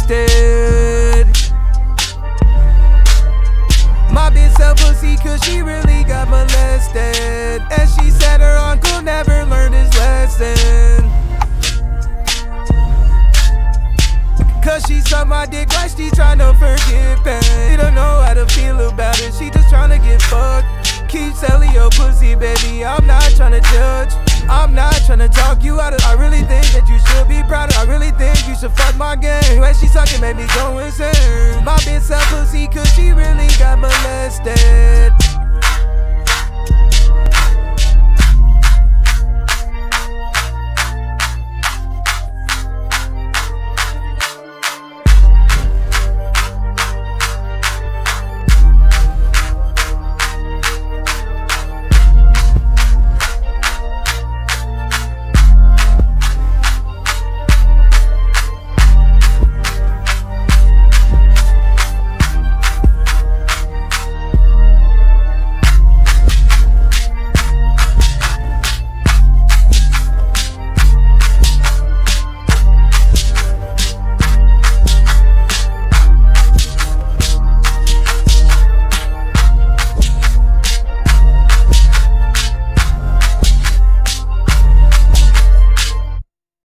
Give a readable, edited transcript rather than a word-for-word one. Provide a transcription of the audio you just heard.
molested. My bitch sell pussy cause she really got molested. And she said her uncle never learned his lesson. Cause she sucked my dick like she tryna forget pain. She don't know how to feel about it, she just tryna get fucked. Keep selling your pussy, baby, I'm not tryna judge. I'm not tryna talk you out of. I really think that you should be proud of. I really think you should fuck my game. When she sucking made me go insane. My bitch sell pussy cause she really got molested.